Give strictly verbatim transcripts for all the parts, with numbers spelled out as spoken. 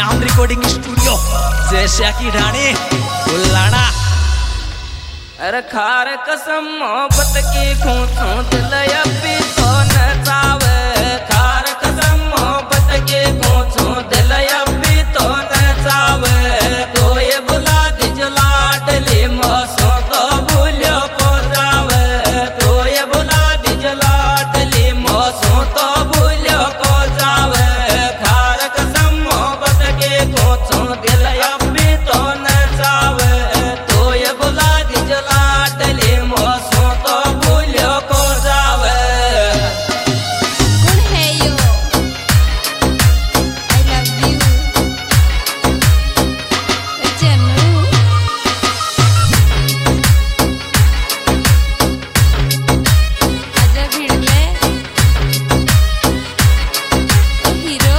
Shyam recording studio जैसा की ढाणी बुलाना। अरे खार कसम मोहब्बत की खूंटों दिल अभी तो न चावे, खार कसम मोहब्बत की खूंटों दिल अभी तो न चावे। तो ये बुला दीजो लाडली मौसों तो भूलो को जावे, तो ये बुला दीजो लाडली मौसों तो भूलो को जावे। खार कसम मोहब्बत की खूंटों दिल अभी तो न चावे, तो ये बुला दीजो लाडली मौसों तो भूलो को जावे। कौन है यो? I love you. जानू। आजा भिड़ले। ओ हीरो।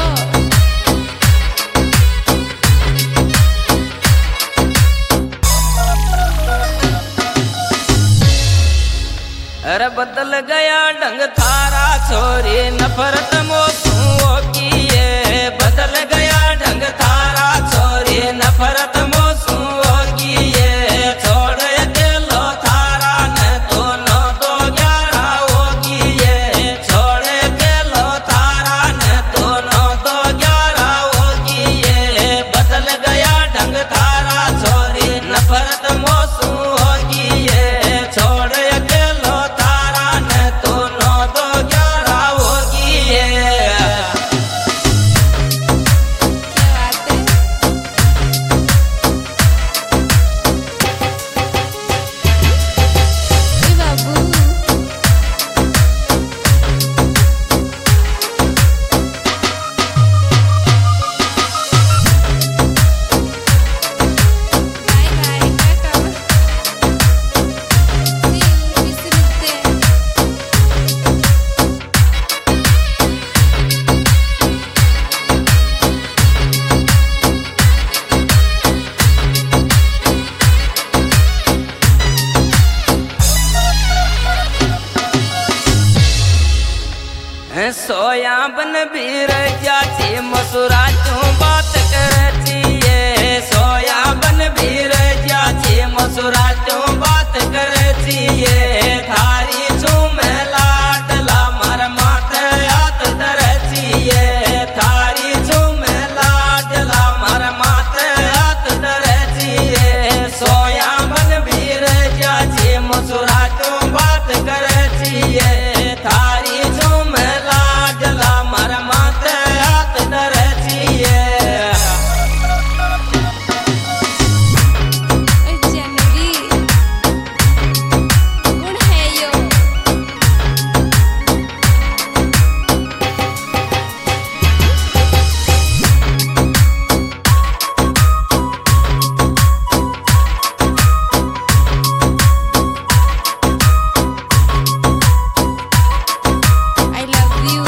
अरे बदल गया ढंग थारा छोरी नफरत मोसुओं की ये, बदल गया ढंग थारा छोरी नफरत मोसुओं की ये। छोड़ अकेलो थारा न तो नौ दो ग्यारह होगी ये, छोड़ अकेलो थारा न तो नौ दो ग्यारह होगी ये। बदल गया ढंग थारा छोरी नफरत मोसुओं की ये, छोड़ अकेलो थारा न तो नौ दो ग्यारह होगी ये। क्या बात है? ए बाबू। काय काय काय काम? दिल विसरते. सोया बन बीर जाची मसुरा क्यों बात करती है, सोया बन बीर जाची मसुरा क्यों बात करती है। थारी झूम लाडला मर माथे हाथ धरती है, थारी झूम लाडला मर माथे हाथ धरती है। सोया बन बीर जाची मसुरा क्यों बात करती है, थारी झूम लाडला मर माथे हाथ धरती है। ए जानवी. कौन है यो? I love you.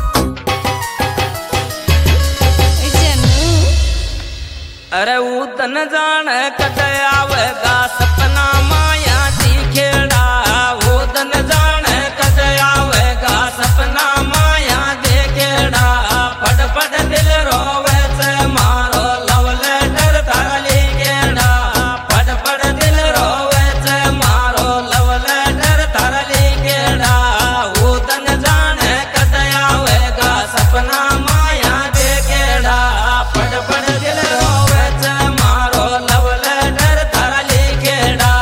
ए जानू. अरे उतन जान कट आवेगा सपना माया दी खेड़ा, उतन जान कट आवेगा सपना माया दे खेड़ा। पट पट दिल रोवे से मारो लव लेटर थाली गेड़ा, पट पट दिल रोवे से मारो लव लेटर थाली गेड़ा। उतन जान कट आवेगा सपना माया दे खेड़ा, पट पट दिल रोवे से मारो लव लेटर थाली गेड़ा।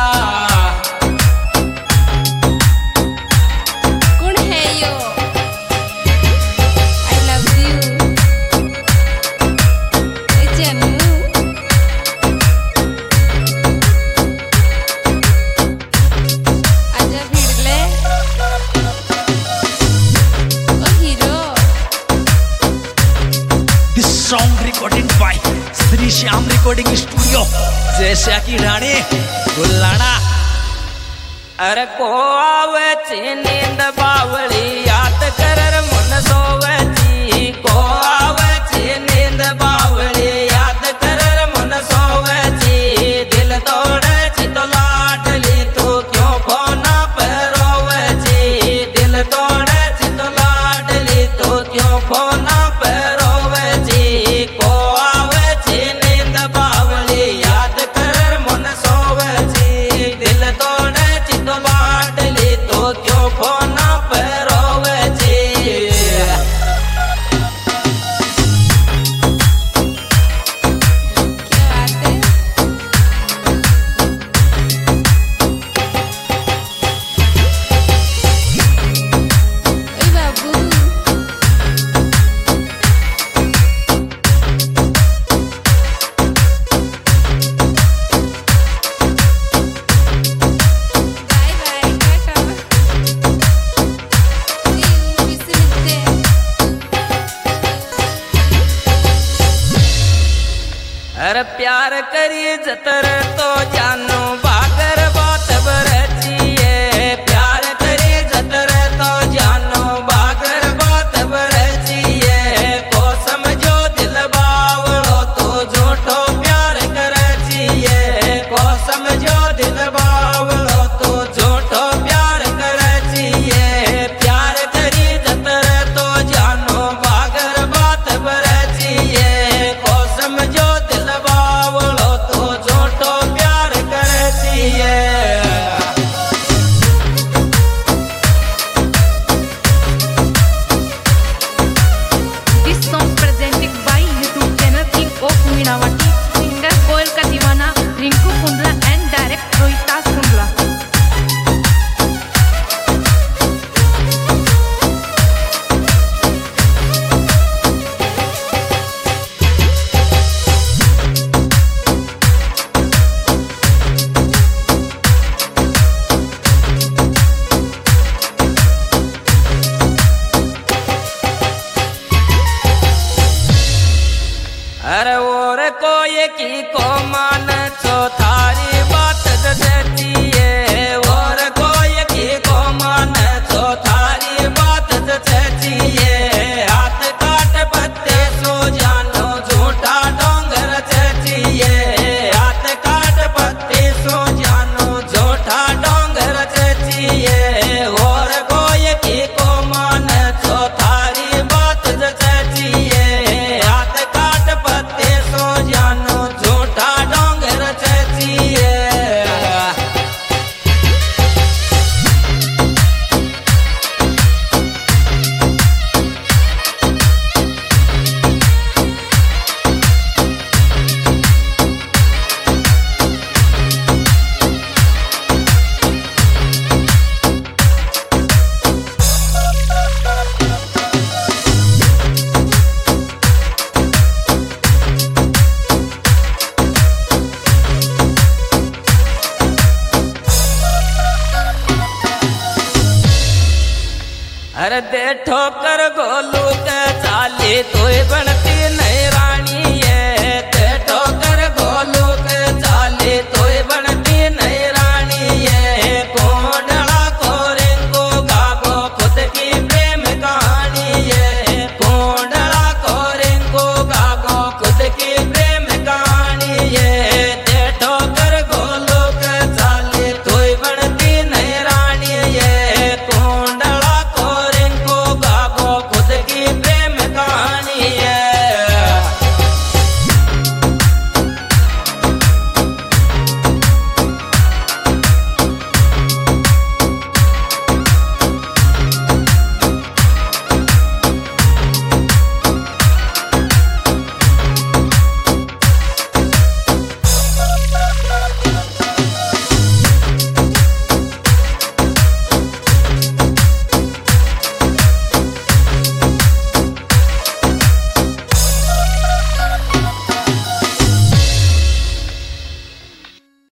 कौन है यो? I love you. ए जानू. आजा भिड़ले. ओ hero. This song recording by Shri Shyam recording studio जैसा की ढाणी बुलाना। अरे को आवे ची नींद बावली याद कर मन सोवे ची, को आवे ची नींद बावली याद कर मन सोवे ची। दिल तोड़े ची तो लाडली तू क्यों फोना पे रोवे ची, दिल तोड़े ची तो लाडली तू क्यों फोना पे रोवे ची। को आवे अरे प्यार करी जतर तो जानू बागर बात बरचिए प्यार करी जतर तो जानू बागर बात बरचिए को समझो दिल बावड़ो तो झूठो प्यार करचिए को समझो दिल बावड़ो तो झूठो प्यार करचिए प्यार करी जतर तो जानू बागर बात बरचिए को समझो बावड़ो तो झूठो प्यार करचिए। This song presented by YouTube channel King of Minawati, singer Koel Ka Deewana, Rinku Kundla and director Rohitas Kundla. अरे और कोई की को मान छो थारी बात जचतिए और कोई की को मान छो थारी बात जचतिए हाथ काट पत्ते सो जानो झूठा डोंगर चचिए हाथ काट पत्ते सो जानो झूठा डोंगर चचिए और कोई की को मान छो थारी बात जचतिए हाथ काट पत्ते सो जानो झूठा डोंगर चचिए। अरे दे ठोकर गोलू के चाली तोय बनते